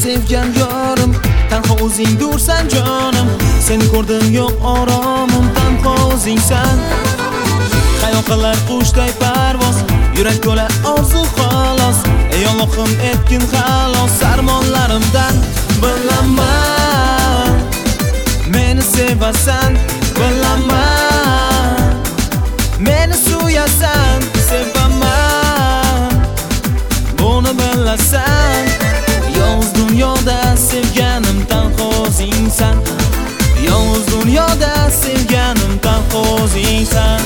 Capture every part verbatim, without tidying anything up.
sevgan yorim, tanho o'zing dursan jonim. Seni ko'rdim yo'q oromim, tanho o'zingsan. Xayol qilar qushday parvoz, yurak to'la orzu xolos. Ey Allohim etgin xalos sarmonlarimdan. Bilaman meni sevasan, bilaman meni suyasan, sevaman buni bilasan. Yolg'iz dunyoda sevganim tanho o'zingsan. Yolg'iz dunyoda sevganim tanho o'zingsan.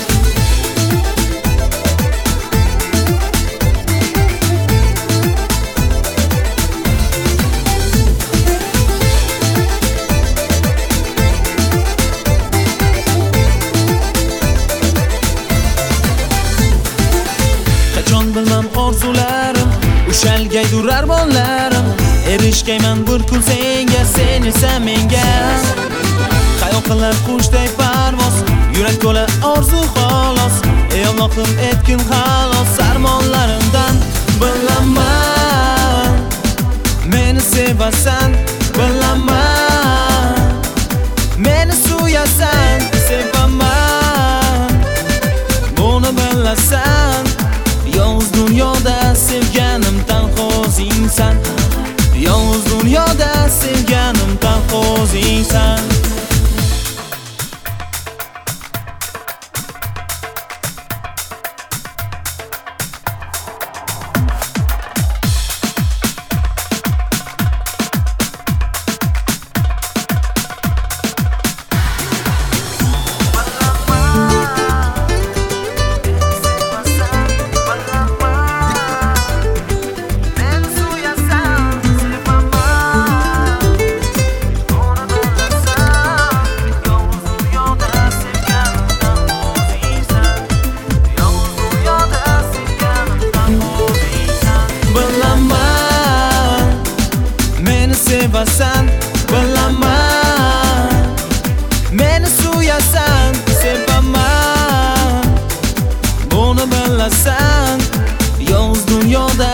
Bilmam orzularim, ushalgay durar armonlarim. Erishgayman bir kun senga, sen esa menga. Xayol qilar qushday parvoz, yurak to'la orzu xolos. Ey Allohim etgin xalos sarmonlarimdan. Bilaman meni sevasan, bilaman meni suyasan, sevaman buni bilasan. Yolg'iz dunyoda sevganim tanho o'zingsan. Yolg'iz dunyoda sevganim tanho o'zingsan. Sevasan, bilaman meni suyasan, sevaman buni bilasan. Yolg'iz dunyoda